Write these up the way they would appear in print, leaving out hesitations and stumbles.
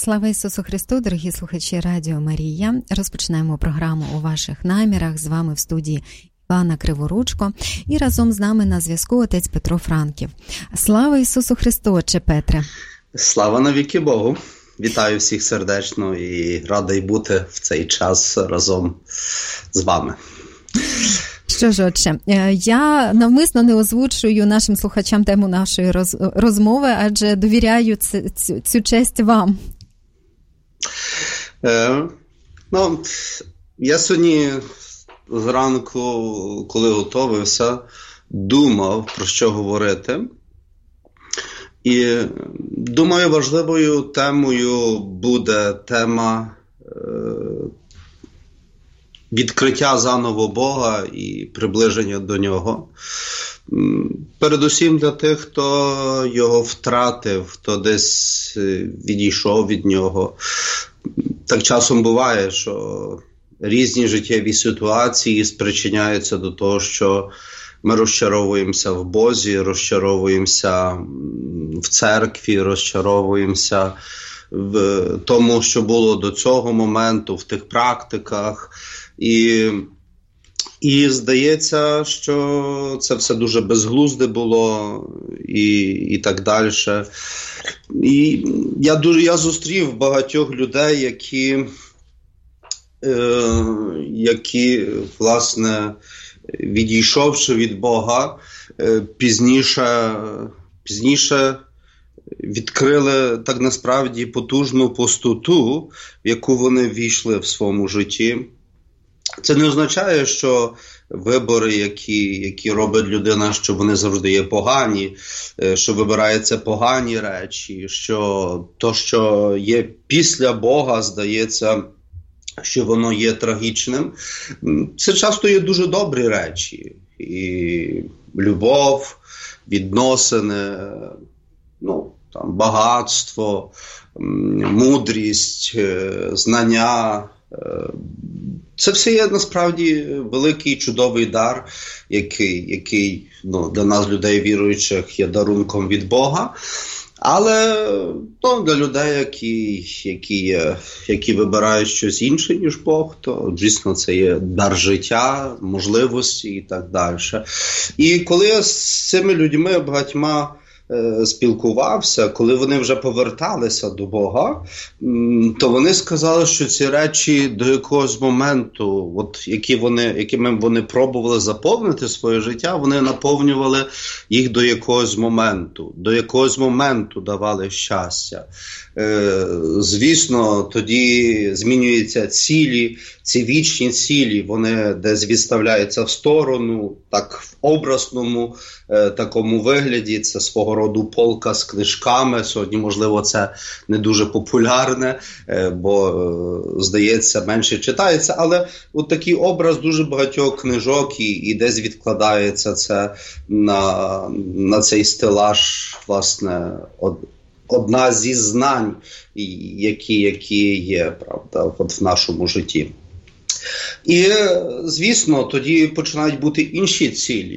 Слава Ісусу Христу, дорогі слухачі Радіо Марія. Розпочинаємо програму «У ваших намірах». З вами в студії Івана Криворучко. І разом з нами на зв'язку отець Петро Франків. Слава Ісусу Христу, отче Петре. Слава навіки Богу. Вітаю всіх сердечно і радий бути в цей час разом з вами. Що ж, отче, я навмисно не озвучую нашим слухачам тему нашої розмови, адже довіряю цю честь вам. Я сьогодні зранку, коли готувався, думав, про що говорити. І думаю, важливою темою буде тема відкриття заново Бога і приближення до Нього. Передусім для тих, хто його втратив, хто десь відійшов від Нього. Так часом буває, що різні життєві ситуації спричиняються до того, що ми розчаровуємося в Бозі, розчаровуємося в церкві, розчаровуємося в тому, що було до цього моменту, в тих практиках. І здається, що це все дуже безглузде було і так далі. І я зустрів багатьох людей, які власне, відійшовши від Бога, пізніше відкрили так насправді потужну пустоту, в яку вони ввійшли в своєму житті. Це не означає, що вибори, які робить людина, що вони завжди є погані, що вибираються погані речі, що то, що є після Бога, здається, що воно є трагічним. Це часто є дуже добрі речі. І любов, відносини, багатство, мудрість, знання. Це все є насправді великий чудовий дар, який для нас, людей віруючих, є дарунком від Бога. Але для людей, які вибирають щось інше, ніж Бог, то, звісно, це є дар життя, можливості і так далі. І коли я з цими людьми багатьма спілкувався, коли вони вже поверталися до Бога, то вони сказали, що ці речі до якогось моменту, якими вони пробували заповнити своє життя, вони наповнювали їх до якогось моменту давали щастя. Звісно, тоді змінюються цілі, ці вічні цілі, вони десь відставляються в сторону, так в образному такому вигляді, це свого роду полка з книжками. Сьогодні, можливо, це не дуже популярне, бо, здається, менше читається, але от такий образ дуже багатьох книжок і десь відкладається це на цей стелаж, власне, одна зі знань, які є, правда, от в нашому житті. І, звісно, тоді починають бути інші цілі.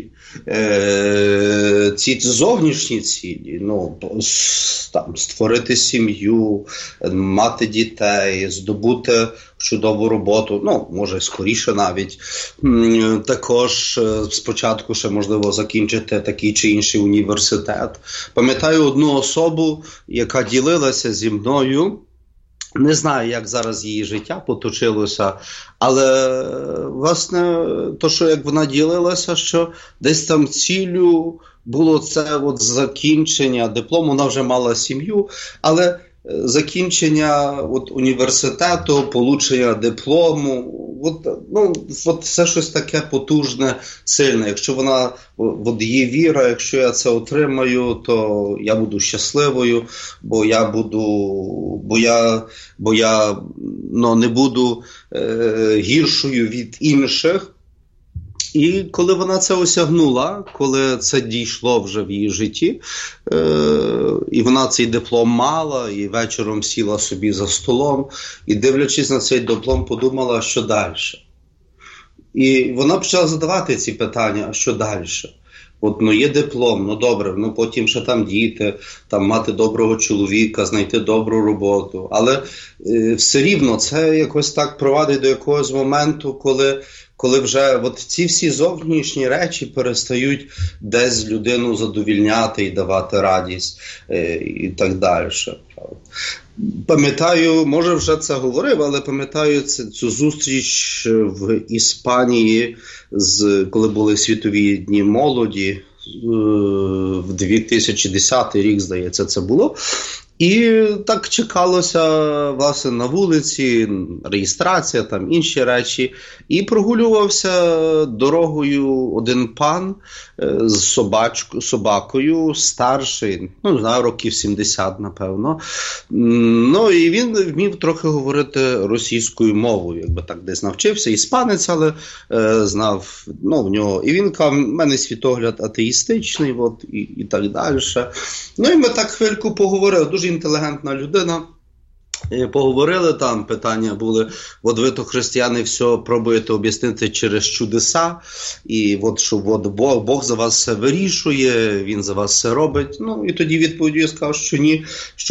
Ці зовнішні цілі, створити сім'ю, мати дітей, здобути чудову роботу, може скоріше навіть. Також спочатку ще, можливо, закінчити такий чи інший університет. Пам'ятаю одну особу, яка ділилася зі мною. Не знаю, як зараз її життя поточилося, але, власне, то, що як вона ділилася, що десь там ціллю було це закінчення диплому, вона вже мала сім'ю, але закінчення університету, получення диплому, це щось таке потужне, сильне. Якщо вона, є віра, якщо я це отримаю, то я буду щасливою, бо я не буду гіршою від інших. І коли вона це осягнула, коли це дійшло вже в її житті, і вона цей диплом мала, і вечором сіла собі за столом, і дивлячись на цей диплом, подумала, що далі. І вона почала задавати ці питання, а що далі? От, ну, є диплом, ну добре, ну потім ще там діти, там мати доброго чоловіка, знайти добру роботу. Але все рівно це якось так провадить до якогось моменту, коли вже от ці всі зовнішні речі перестають десь людину задовільняти і давати радість і так далі. Пам'ятаю, може вже це говорив, але пам'ятаю цю зустріч в Іспанії, коли були Світові дні молоді, в 2010 рік, здається, це було. І так чекалося, власне, на вулиці, реєстрація, там інші речі. І прогулювався дорогою один пан з собакою, старший, ну, не знаю, років 70, напевно. Ну, і він вмів трохи говорити російською мовою, якби так десь навчився. Іспанець, але знав, ну, в нього. І він казав, в мене світогляд атеїстичний, от, і так далі. Ну, і ми так хвильку поговорили, дуже інтелігентна людина. Поговорили, там питання були, от ви то християни все пробуєте об'яснити через чудеса, і от що от Бог за вас все вирішує, Він за вас все робить. Ну, і тоді відповідь я сказав, що ні, що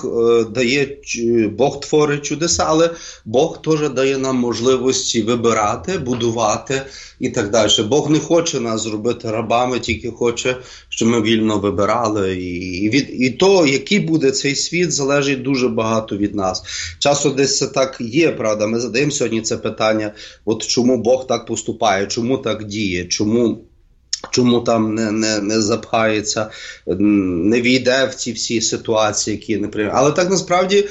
Бог творить чудеса, але Бог теж дає нам можливості вибирати, будувати і так далі. Бог не хоче нас зробити рабами, тільки хоче, щоб ми вільно вибирали. І то, який буде цей світ, залежить дуже багато від нас. Часом десь це так є, правда, ми задаємо сьогодні це питання, от чому Бог так поступає, чому так діє, чому там не запхається, не війде в ці всі ситуації, які не приймають. Але так насправді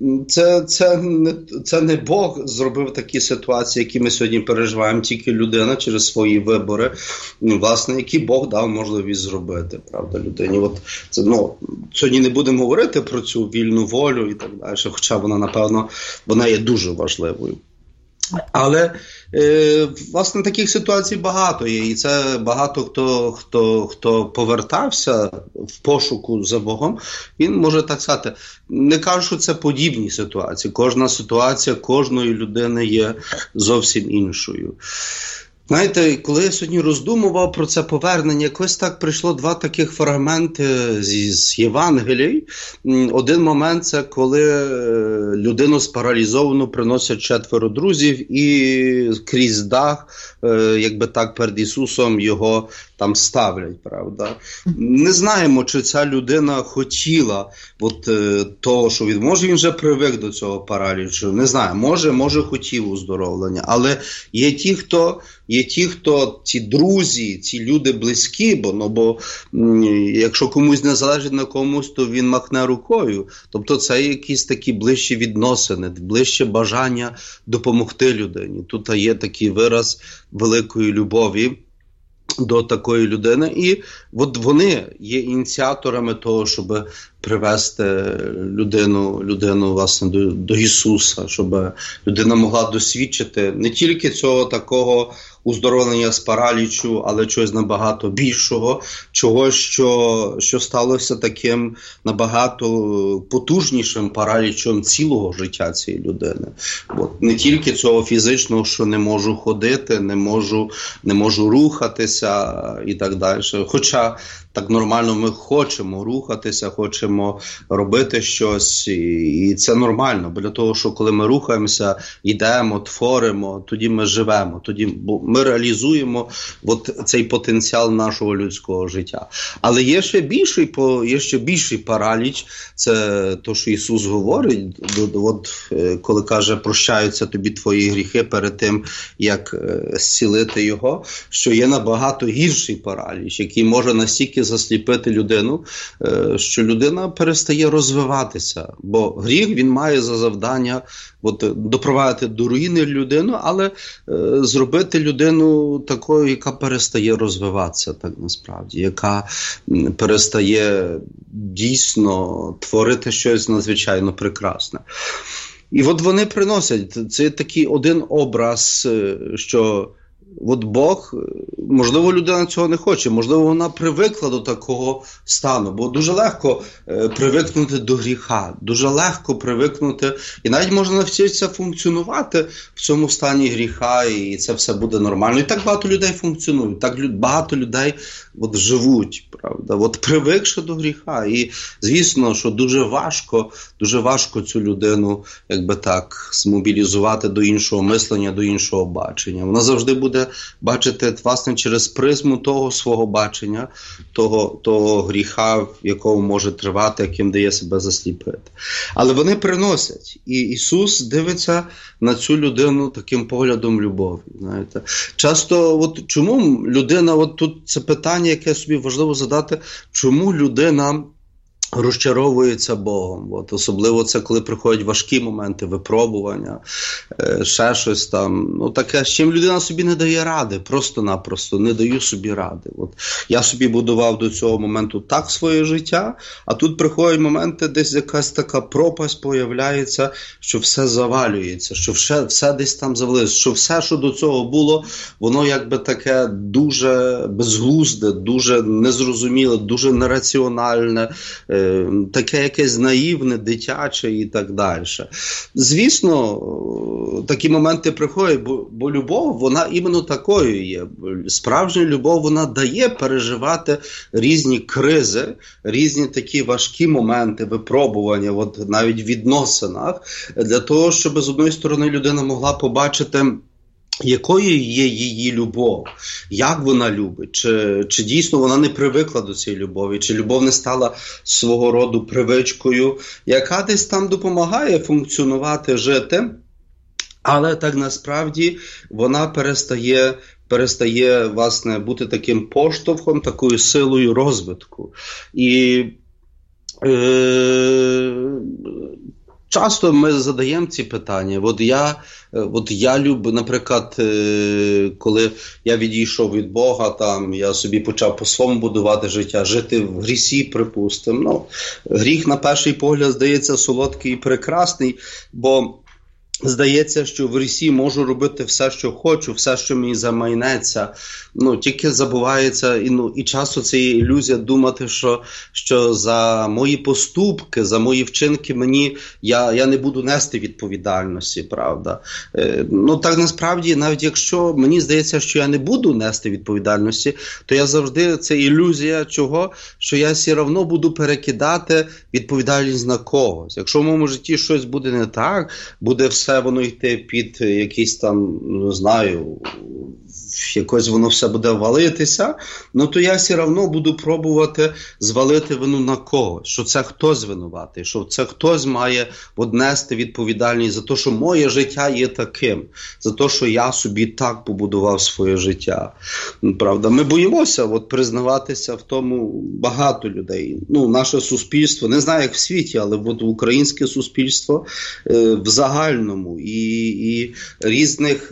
це не Бог зробив такі ситуації, які ми сьогодні переживаємо, тільки людина через свої вибори, власне, які Бог дав можливість зробити, правда, людині. От це, ну, сьогодні не будемо говорити про цю вільну волю і так далі, хоча вона, напевно, вона є дуже важливою. Але, власне, таких ситуацій багато є, і це багато хто повертався в пошуку за Богом, він може так сказати. Не кажу, що це подібні ситуації. Кожна ситуація кожної людини є зовсім іншою. Знаєте, коли я сьогодні роздумував про це повернення, якось так прийшло два таких фрагменти з Євангелій. Один момент – це коли людину спаралізовану приносять 4 друзів і крізь дах, якби так, перед Ісусом його там ставлять, правда. Не знаємо, чи ця людина хотіла от того, що може він вже привик до цього паралічу, не знаю, може хотів уздоровлення, але є ті, хто ці друзі, ці люди близькі, бо якщо комусь не залежить на комусь, то він махне рукою. Тобто це якісь такі ближчі відносини, ближче бажання допомогти людині. Тут є такий вираз великої любові до такої людини, і от вони є ініціаторами того, щоб привести людину власне, до Ісуса, щоб людина могла досвідчити не тільки цього такого уздоровлення з паралічу, але чогось набагато більшого, чогось, що сталося таким набагато потужнішим паралічом цілого життя цієї людини. От, не тільки цього фізичного, що не можу ходити, не можу рухатися і так далі. Хоча так нормально ми хочемо рухатися, хочемо робити щось, і це нормально, бо для того, що коли ми рухаємося, йдемо, творимо, тоді ми живемо, тоді ми реалізуємо от цей потенціал нашого людського життя. Але є ще більший параліч, це то, що Ісус говорить, от, коли каже, прощаються тобі твої гріхи перед тим, як зцілити його, що є набагато гірший параліч, який може настільки засліпити людину, що людина перестає розвиватися. Бо гріх, він має за завдання допровадити до руїни людину, але зробити людину такою, яка перестає розвиватися, так насправді, яка перестає дійсно творити щось надзвичайно прекрасне. І от вони приносять, це такий один образ, що от Бог, можливо, людина цього не хоче, можливо, вона привикла до такого стану, бо дуже легко привикнути до гріха, дуже легко привикнути, і навіть можна навчитися функціонувати в цьому стані гріха, і це все буде нормально. І так багато людей функціонують, так багато людей от живуть, правда, от привикши до гріха. І, звісно, що дуже важко цю людину, якби так, змобілізувати до іншого мислення, до іншого бачення. Вона завжди буде бачити, власне, через призму того свого бачення, того гріха, в якому може тривати, яким дає себе засліпити. Але вони приносять. І Ісус дивиться на цю людину таким поглядом любові. Знаєте. Часто, от чому людина, от тут це питання, яке собі важливо задати, чому людина розчаровується Богом. От, особливо це, коли приходять важкі моменти, випробування, ще щось там. Ну, таке, з чим людина собі не дає ради, просто-напросто не даю собі ради. От, я собі будував до цього моменту так своє життя, а тут приходять моменти, десь якась така пропасть появляється, що все завалюється, що все десь там завалилося, що все, що до цього було, воно якби таке дуже безглузде, дуже незрозуміле, дуже нераціональне, таке якесь наївне, дитяче і так далі. Звісно, такі моменти приходять, бо любов, вона іменно такою є. Справжня любов, вона дає переживати різні кризи, різні такі важкі моменти, випробування, от навіть в відносинах, для того, щоб з одної сторони людина могла побачити, якою є її любов, як вона любить, чи дійсно вона не привикла до цієї любові, чи любов не стала свого роду привичкою, яка десь там допомагає функціонувати, жити, але так насправді вона перестає власне, бути таким поштовхом, такою силою розвитку. І часто ми задаємо ці питання. От я люблю, наприклад, коли я відійшов від Бога, там, я собі почав по-своєму будувати життя, жити в грісі, припустимо. Ну, гріх, на перший погляд, здається солодкий і прекрасний, бо здається, що в грісі можу робити все, що хочу, все, що мені замайнеться. Ну, тільки забувається, і часто це є ілюзія думати, що за мої поступки, за мої вчинки я не буду нести відповідальності, правда. Ну, так насправді, навіть якщо мені здається, що я не буду нести відповідальності, то я завжди, це ілюзія чого? Що я все одно буду перекидати відповідальність на когось. Якщо в моєму житті щось буде не так, буде все воно йти під якийсь там, не знаю, якось воно все буде валитися, ну то я все одно буду пробувати звалити вину на когось, що це хтось винуватий, що це хтось має однести відповідальність за те, що моє життя є таким, за те, що я собі так побудував своє життя. Правда, ми боїмося признаватися в тому багато людей. Ну, наше суспільство, не знаю, як в світі, але українське суспільство в загальному і різних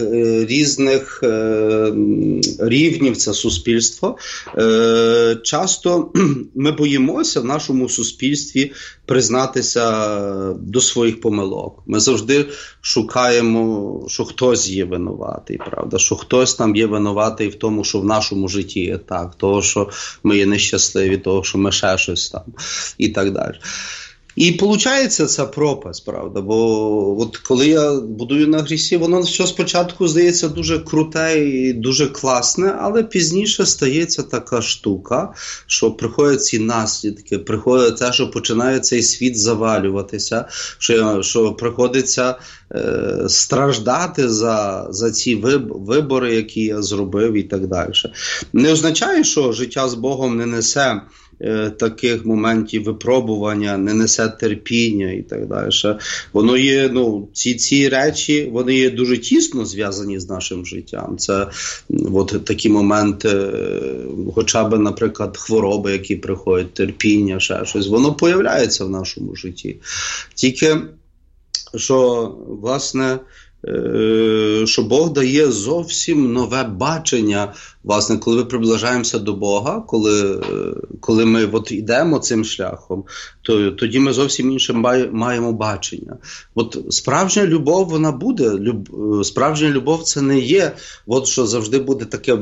рівнів це суспільство, часто ми боїмося в нашому суспільстві признатися до своїх помилок. Ми завжди шукаємо, що хтось є винуватий, правда, що хтось там є винуватий в тому, що в нашому житті є так, того, що ми є нещасливі, того, що ми ще щось там і так далі. І виходить ця пропасть, правда, бо от коли я будую на грісі, воно все спочатку здається дуже круте і дуже класне, але пізніше стається така штука, що приходять ці наслідки, приходить те, що починає цей світ завалюватися, що приходиться страждати за ці вибори, які я зробив і так далі. Не означає, що життя з Богом не несе таких моментів випробування, не несе терпіння і так далі. Воно є, ці речі, вони є дуже тісно зв'язані з нашим життям. Це такі моменти, хоча б, наприклад, хвороби, які приходять, терпіння, ще щось, воно появляється в нашому житті. Тільки, що, власне, що Бог дає зовсім нове бачення власне, коли ми приближаємося до Бога, коли ми от йдемо цим шляхом, то тоді ми зовсім інше маємо бачення. От справжня любов, вона буде. Справжня любов – це не є, от що завжди буде таке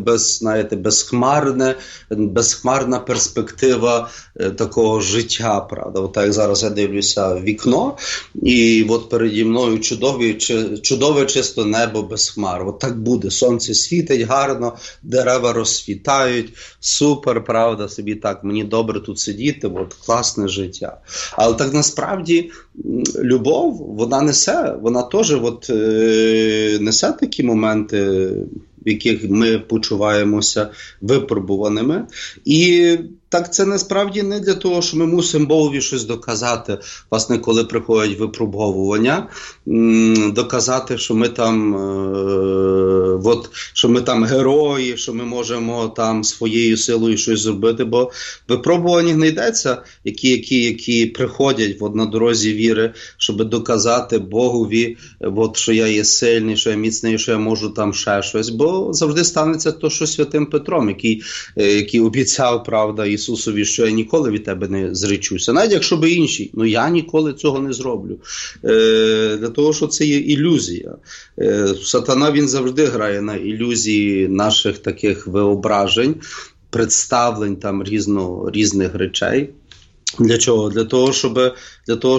безхмарна перспектива такого життя, правда. От так зараз я дивлюся в вікно, і от переді мною чудове чисто небо без хмар. От так буде. Сонце світить гарно, дерева розцвітають, супер, правда, собі так, мені добре тут сидіти, от класне життя. Але так насправді любов, вона теж несе такі моменти, в яких ми почуваємося випробуваними. І так це насправді не для того, що ми мусимо Богові щось доказати, власне, коли приходять випробовування, доказати, що ми там герої, що ми можемо там своєю силою щось зробити, бо випробування не йдеться, які приходять на дорозі віри, щоб доказати Богові, що я є сильний, що я міцний, що я можу там ще щось, бо завжди станеться то, що Святим Петром, який обіцяв, правда, Ісусові, що я ніколи від тебе не зречуся. Навіть якщо би інші, я ніколи цього не зроблю. Для того, що це є ілюзія. Сатана, він завжди грає на ілюзії наших таких виображень, представлень там різних речей. Для чого? Для того,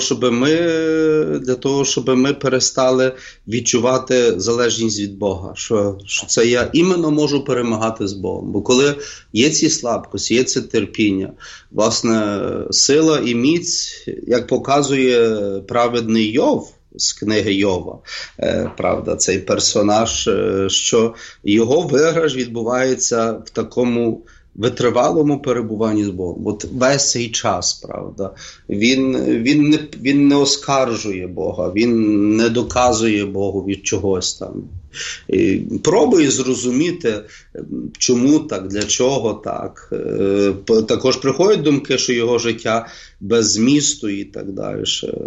щоб ми перестали відчувати залежність від Бога. Що це я іменно можу перемагати з Богом. Бо коли є ці слабкості, є це терпіння, власне, сила і міць, як показує праведний Йов, з книги Йова, правда, цей персонаж, що його виграш відбувається в такому витривалому перебуванні з Богом. От весь цей час, правда, він не оскаржує Бога, він не доказує Богу від чогось там. Пробує зрозуміти, чому так, для чого так. Також приходять думки, що його життя без змісту і так далі.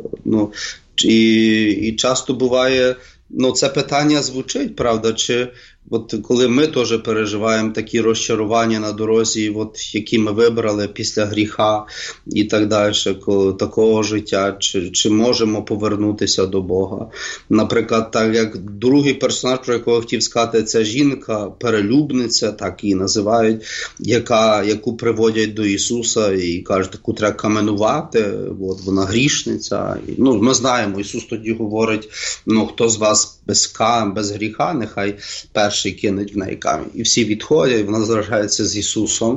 І часто буває, це питання звучить, правда, чи коли ми теж переживаємо такі розчарування на дорозі, які ми вибрали після гріха і так далі, такого життя, чи можемо повернутися до Бога. Наприклад, так як другий персонаж, про якого хотів сказати, це жінка, перелюбниця, так її називають, яку приводять до Ісуса і кажуть, таку треба каменувати, вона грішниця. Ми знаємо, Ісус тоді говорить, хто з вас без гріха, нехай перший кинуть в неї камінь. І всі відходять, вона залишається з Ісусом.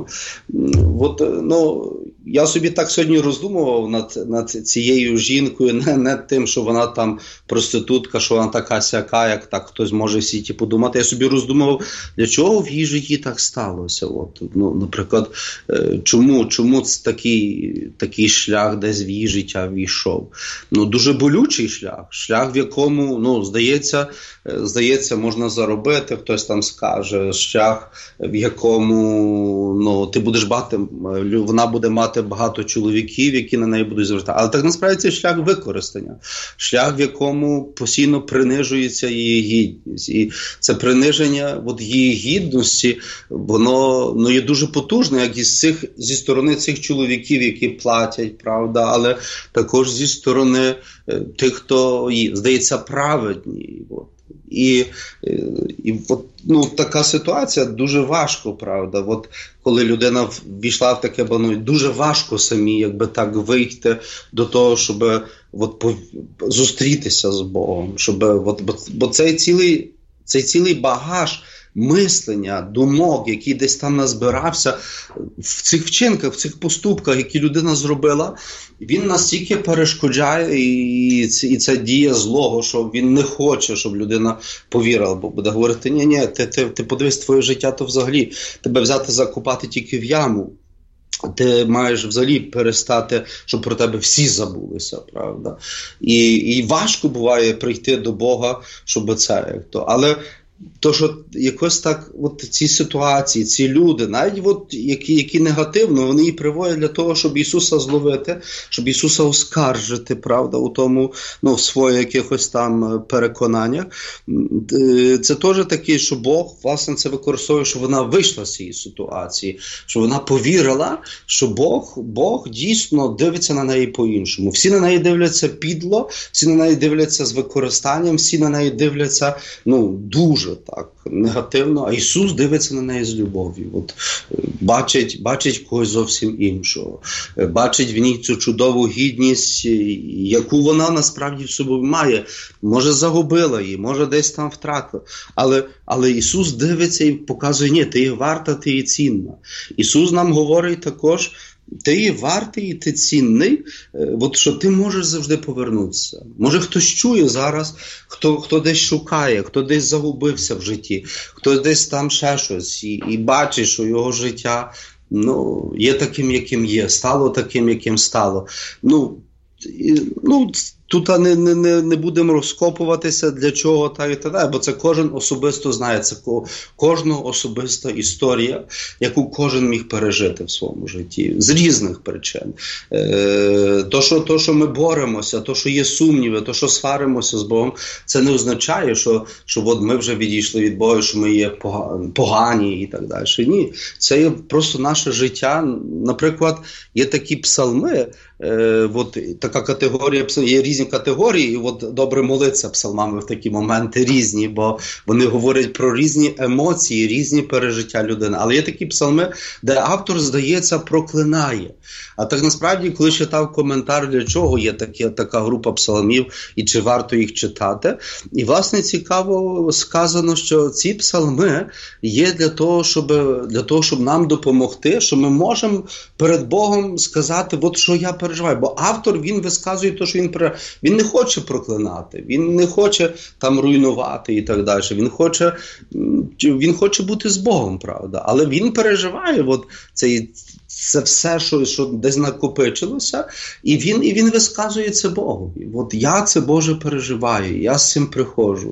Я собі так сьогодні роздумував над цією жінкою, не над тим, що вона там проститутка, що вона така сяка, як так хтось може всі подумати. Я собі роздумував, для чого в її житті так сталося. Наприклад, чому такий шлях десь в її життя війшов. Дуже болючий шлях, в якому, здається, можна заробити, хтось там скаже, шлях, в якому ти будеш вона буде мати багато чоловіків, які на неї будуть звертати. Але так насправді це шлях використання. Шлях, в якому постійно принижується її гідність. І це приниження її гідності, воно є дуже потужне, як зі сторони цих чоловіків, які платять, правда, але також зі сторони тих, хто, здається, праведні. І така ситуація дуже важко, правда. Коли людина ввійшла в таке, дуже важко самі, так вийти до того, щоб зустрітися з Богом, бо цей цілий багаж мислення, думок, який десь там назбирався в цих вчинках, в цих поступках, які людина зробила, він настільки перешкоджає, і це діє злого, що він не хоче, щоб людина повірила, бо буде говорити, ні, ти подивись, твоє життя, то взагалі тебе взяти закопати тільки в яму. Ти маєш взагалі перестати, щоб про тебе всі забулися, правда. І важко буває прийти до Бога, щоб це як то. Але то, що якось так, от ці ситуації, ці люди, навіть от, які негативно, вони і приводять для того, щоб Ісуса зловити, щоб Ісуса оскаржити, правда, у тому, в своїх якихось там переконаннях. Це теж таке, що Бог, власне, це використовує, що вона вийшла з цієї ситуації, що вона повірила, що Бог дійсно дивиться на неї по-іншому. Всі на неї дивляться підло, всі на неї дивляться з використанням, всі на неї дивляться, дуже так негативно, а Ісус дивиться на неї з любов'ю. От, бачить когось зовсім іншого. Бачить в ній цю чудову гідність, яку вона насправді в собі має. Може загубила її, може десь там втратила. Але Ісус дивиться і показує, ні, ти є варта, ти є цінна. Ісус нам говорить також, ти є вартий і ти цінний, от що ти можеш завжди повернутися. Може хтось чує зараз, хто десь шукає, хто десь загубився в житті, хто десь там ще щось і бачить, що його життя є таким, яким є, стало таким, яким стало. Тут не будемо розкопуватися, для чого та і так, бо це кожен особисто знає, це кожного особиста історія, яку кожен міг пережити в своєму житті, з різних причин. То, що ми боремося, то, що є сумніви, то, що сваримося з Богом, це не означає, що от ми вже відійшли від Бога, що ми є погані і так далі. Ні, це є просто наше життя. Наприклад, є такі псалми, така категорія, є різні категорії, і от добре молитися псалмами в такі моменти різні, бо вони говорять про різні емоції, різні пережиття людини. Але є такі псалми, де автор, здається, проклинає. А так насправді, коли читав коментар, для чого є така група псалмів і чи варто їх читати, і власне цікаво сказано, що ці псалми є для того, щоб нам допомогти, що ми можемо перед Богом сказати, от що я переживаю. Бо автор, він висказує те, що він не хоче проклинати, він не хоче там руйнувати і так далі. Він хоче бути з Богом, правда. Але він переживає це все, що десь накопичилося, і він висказує це Богу. От я це, Боже, переживаю, я з цим приходжу.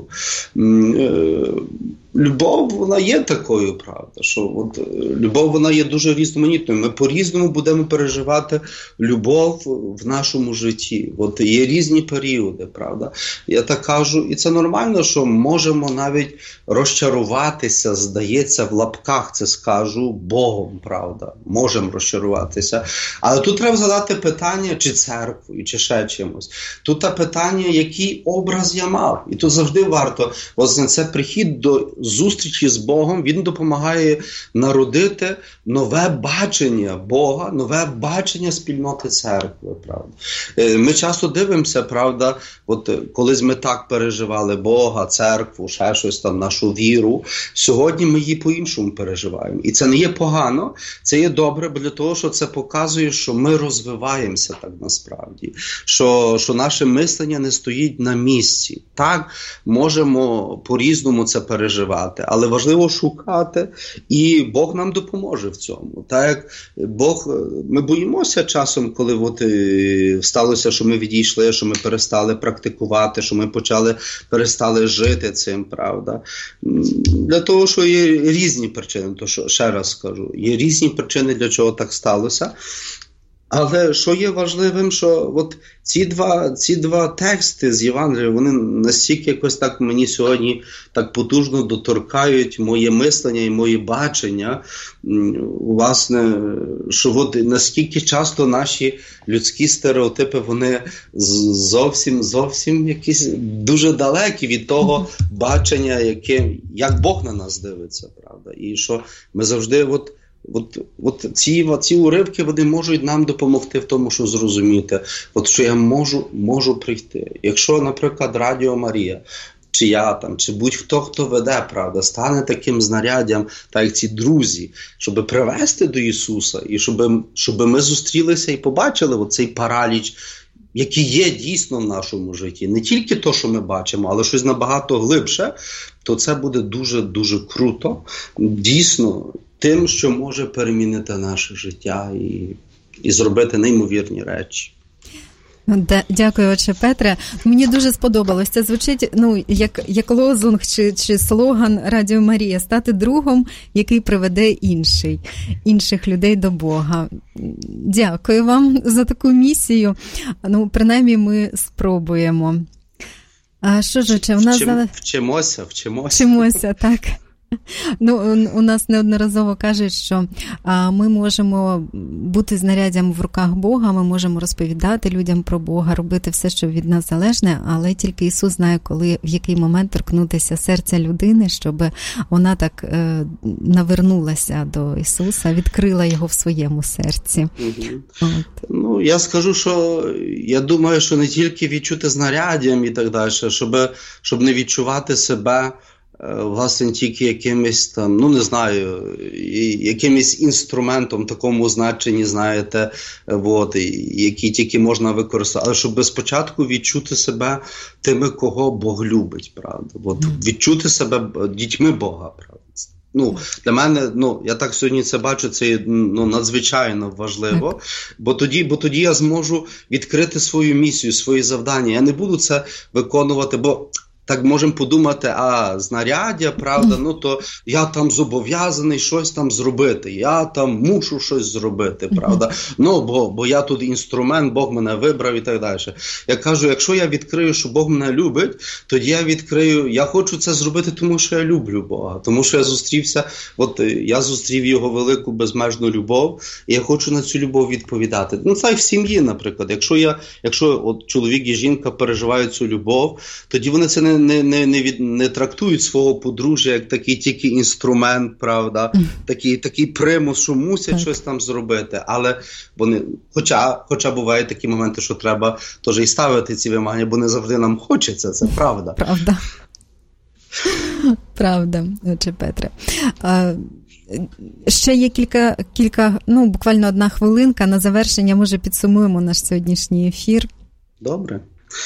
Любов, вона є такою, правда, що любов, вона є дуже різноманітною. Ми по-різному будемо переживати любов в нашому житті. Є різні періоди, правда. Я так кажу, і це нормально, що можемо навіть розчаруватися, здається, в лапках це скажу, Богом, правда. Можемо розчаруватися. Але тут треба задати питання, чи церквою, чи ще чимось. Тут питання, який образ я мав. І тут завжди варто, це прихід до зустрічі з Богом, він допомагає народити нове бачення Бога, нове бачення спільноти церкви, правда. Ми часто дивимося, правда, колись ми так переживали Бога, церкву, ще щось там, нашу віру. Сьогодні ми її по-іншому переживаємо. І це не є погано, це є добре, бо для того, що це показує, що ми розвиваємося так насправді, що наше мислення не стоїть на місці. Так, можемо по-різному це переживати, але важливо шукати, і Бог нам допоможе в цьому. Так як ми боїмося часом, коли сталося, що ми відійшли, що ми перестали практикувати, що ми перестали жити цим, правда. Для того, що є різні причини, то що, ще раз скажу, є різні причини, для чого так сталося. Але що є важливим, що ці два тексти з Євангелія, вони настільки якось так мені сьогодні так потужно доторкають моє мислення і моє бачення, власне, що наскільки часто наші людські стереотипи, вони зовсім якісь дуже далекі від того бачення, як Бог на нас дивиться, правда, і що ми завжди ці уривки, вони можуть нам допомогти в тому, що зрозуміти, що я можу прийти. Якщо, наприклад, Радіо Марія, чи я там, чи будь-хто, хто веде, правда, стане таким знаряддям, так як ці друзі, щоб привести до Ісуса, і щоб ми зустрілися і побачили цей параліч, який є дійсно в нашому житті. Не тільки то, що ми бачимо, але щось набагато глибше, то це буде дуже-дуже круто. Дійсно, тим, що може перемінити наше життя і зробити неймовірні речі. Дякую, отче Петре. Мені дуже сподобалось. Це звучить, як лозунг чи слоган Радіо Марія: стати другом, який приведе інших людей до Бога. Дякую вам за таку місію. Принаймні ми спробуємо. А що ж, отче, у нас Вчимося, так. У нас неодноразово кажуть, що ми можемо бути знаряддям в руках Бога, ми можемо розповідати людям про Бога, робити все, що від нас залежне, але тільки Ісус знає, коли, в який момент торкнутися серця людини, щоб вона так навернулася до Ісуса, відкрила його в своєму серці. Угу. Я скажу, що я думаю, що не тільки відчути знаряддям і так далі, щоб не відчувати себе власне тільки якимось там, не знаю, якимось інструментом в такому значенні, знаєте, який тільки можна використати, але щоб спочатку відчути себе тими, кого Бог любить, правда? Відчути себе дітьми Бога, правда? Для мене, я так сьогодні це бачу, це надзвичайно важливо, бо тоді я зможу відкрити свою місію, свої завдання. Я не буду це виконувати, бо так можемо подумати, знаряддя, правда, то я там зобов'язаний щось там зробити, я там мушу щось зробити, правда, бо я тут інструмент, Бог мене вибрав і так далі. Я кажу, якщо я відкрию, що Бог мене любить, тоді я хочу це зробити, тому що я люблю Бога, тому що я зустрів Його велику безмежну любов, і я хочу на цю любов відповідати. Це і в сім'ї, наприклад, якщо чоловік і жінка переживають цю любов, тоді вони це не трактують свого подружжя як такий тільки інструмент, правда, такий примус, що мусять щось там зробити, але вони, хоча бувають такі моменти, що треба теж і ставити ці вимагання, бо не завжди нам хочеться, це правда. Правда, отче Петре. Ще є кілька, буквально 1 хвилинка на завершення, може підсумуємо наш сьогоднішній ефір. Добре.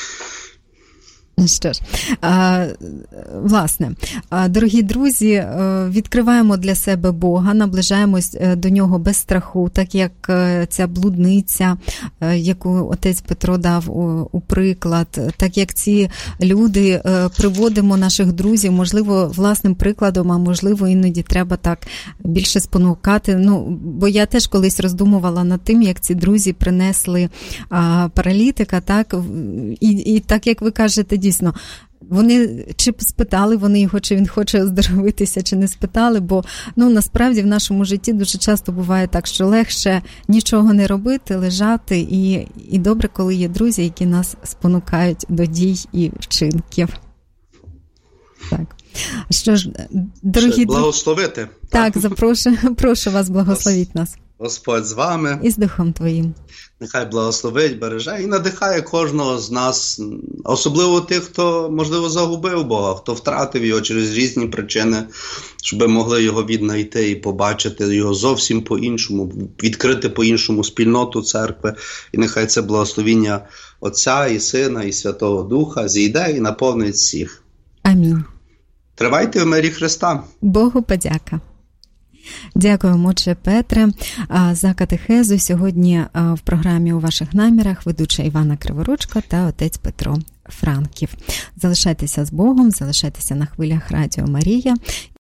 Що ж, власне, дорогі друзі, відкриваємо для себе Бога, наближаємось до Нього без страху, так як ця блудниця, яку отець Петро дав у приклад, так як ці люди, приводимо наших друзів, можливо, власним прикладом, а можливо, іноді треба так більше спонукати. Бо я теж колись роздумувала над тим, як ці друзі принесли паралітика, так, і так, як ви кажете, дійсно, вони чи спитали вони його, чи він хоче оздоровитися, чи не спитали, бо насправді в нашому житті дуже часто буває так, що легше нічого не робити, лежати, і добре, коли є друзі, які нас спонукають до дій і вчинків. Так. Що ж, дорогі... Благословити. Так, прошу вас, благословіть нас. Господь з вами. І з Духом Твоїм. Нехай благословить, береже і надихає кожного з нас, особливо тих, хто, можливо, загубив Бога, хто втратив його через різні причини, щоб могли його віднайти і побачити його зовсім по-іншому, відкрити по-іншому спільноту церкви. І нехай це благословіння Отця і Сина і Святого Духа зійде і наповнить всіх. Амінь. Тривайте в мирі Христа. Богу подяка. Дякуємо, отче Петре, за катехезу. Сьогодні в програмі «У ваших намірах» ведуча Івана Криворучко та отець Петро Франків. Залишайтеся з Богом, залишайтеся на хвилях Радіо Марія.